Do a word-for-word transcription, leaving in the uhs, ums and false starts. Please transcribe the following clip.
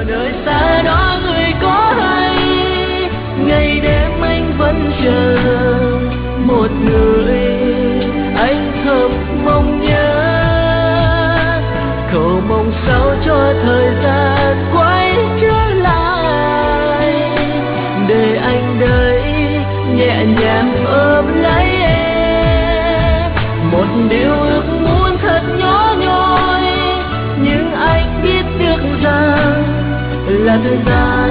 nơi xa đó người có hay, ngày đêm anh vẫn chờ một người anh thầm mong nhớ. Cầu mong sao cho thời gian quay trở lại, để anh đây nhẹ nhàng ôm lấy em. Một điều ước muốn thật nhỏ nhoi, nhưng anh biết được rằng là thời gian